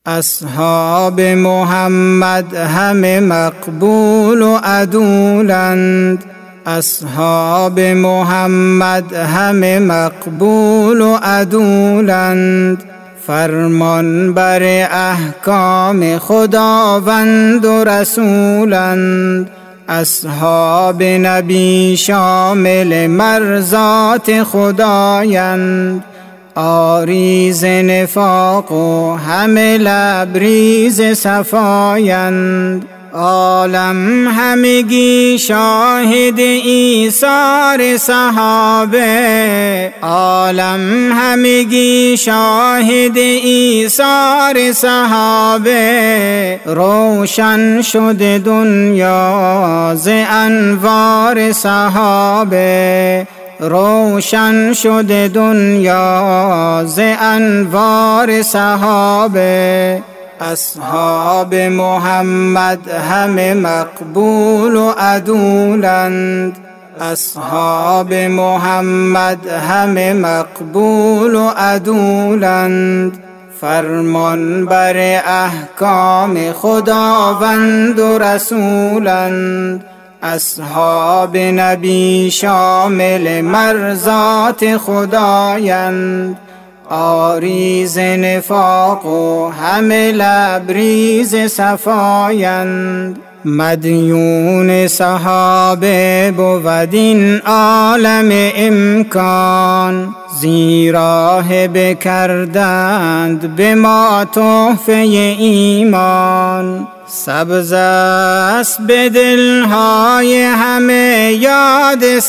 اصحاب محمد همه مقبول و عدولند. اصحاب محمد همه مقبول و عدولند. فرمان بر احکام خداوند و رسولند. اصحاب نبی شامل مرضات خدایند. آریز نفاق و همه لبریز صفایند. عالم همگی شاهد ایثار صحابه. عالم همگی شاهد ایثار صحابه. روشن شده دنیا ز انوار صحابه. روشن شده دنیا ز انوار صحابه. اصحاب محمد همه مقبول و عدولند. اصحاب محمد همه مقبول و عدولند. فرمان بر احکام خداوند و رسولند. اصحاب نبی شامل مرضات خدایند. آریز نفاق و همه لبریز صفایند. مدیون صحابه بود این عالم امکان. زیرا هبه کردند به ما تحفه ایمان. سبز است به دلهای همه یاد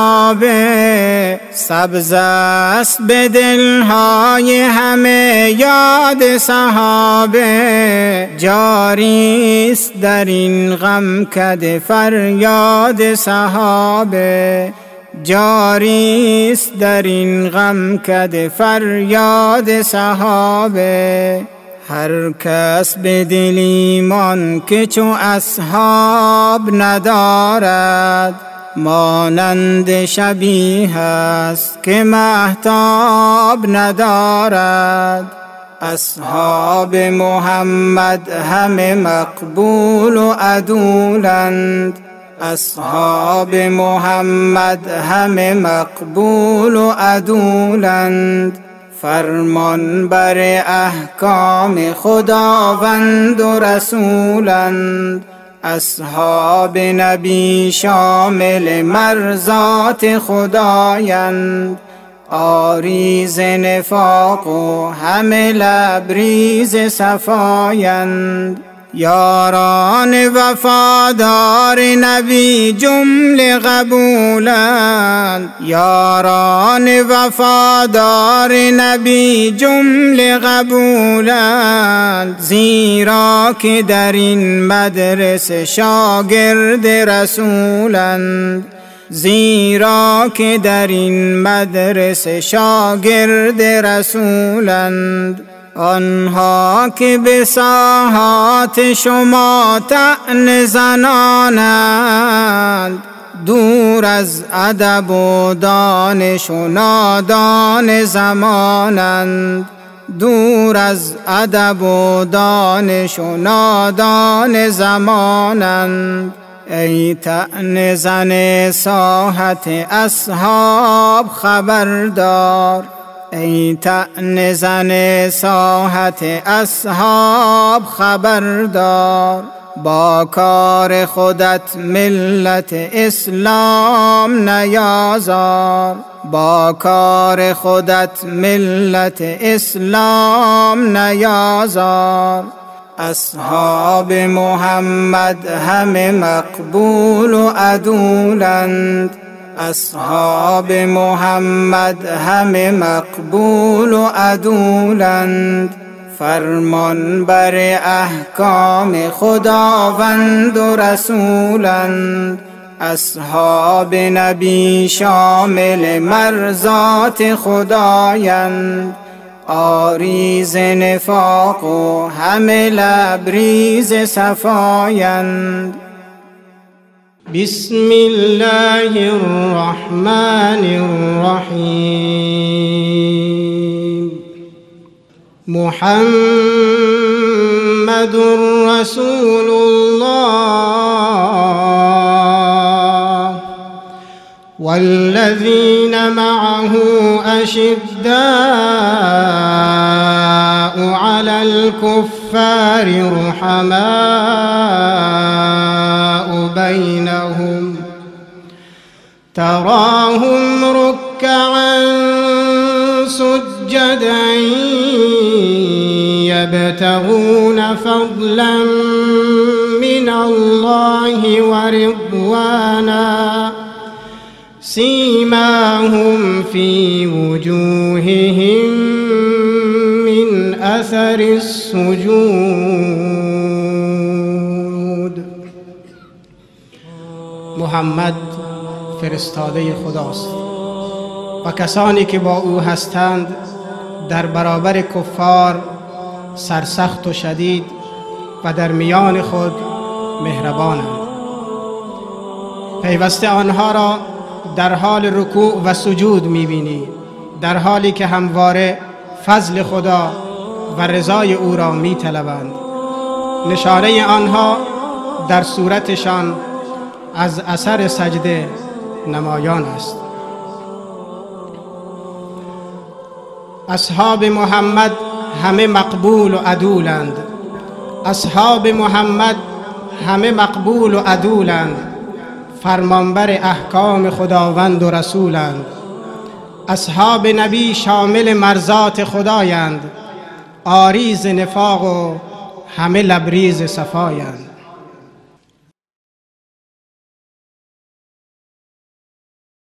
صحابه. سبز است به دلهای همه یاد صحابه. جاری است در این غمکده فریاد صحابه. جاری است در این غمکده فریاد صحابه. هر کس به دل ایمان که چو اصحاب ندارد. مانند شبیه است که مهتاب ندارد. اصحاب محمد همه مقبول و عدولند. اصحاب محمد همه مقبول و عدولند. فرمان بر احکام خداوند و رسولند. اصحاب نبی شامل مرضات خدایند. آریز نفاق و همه لبریز صفایند. یاران وفادار نبی جمله قبولند. یاران وفادار نبی جمله قبولند. زیرا که در این مدرسه شاگرد رسولند. زیرا که در این مدرسه شاگرد رسولند. آنها که به ساحات شما طعن زنانند. دور از ادب و دانش و نادان زمانند. دور از ادب و دانش و نادان زمانند. ای طعن زن ساحت اصحاب خبردار. ای طعن زن ساحت اصحاب خبردار. با کار خودت ملت اسلام نیازار. با کار خودت ملت اسلام نیازار. اصحاب محمد همه مقبول و عدولند. اصحاب محمد همه مقبول و عدولند. فرمان بر احکام خداوند و رسولند. اصحاب نبی شامل مرضات خدایند. آریز نفاق و همه لبریز صفایند. بسم الله الرحمن الرحیم. محمد محمد رسول الله والذين معه أشداء على الكفار رحماء بينهم تراهم ركعا سجدا يبتغون فضلا من الله ورضوانا سيماهم في وجوههم من أثر السجود. محمد فرستاده خداست و کسانی که با او هستند در برابر کفار سرسخت و شدید و در میان خود مهربانند. پیوسته آنها را در حال رکوع و سجود می‌بینی، در حالی که همواره فضل خدا و رضای او را می‌طلبند. نشانه آنها در صورتشان از اثر سجده نمایان است. اصحاب محمد همه مقبول و عدولند. اصحاب محمد همه مقبول و عدولند، فرمانبر احکام خداوند و رسولند. اصحاب نبی شامل مرضات خدایند، عاری ز نفاق و همه لبریز صفایند.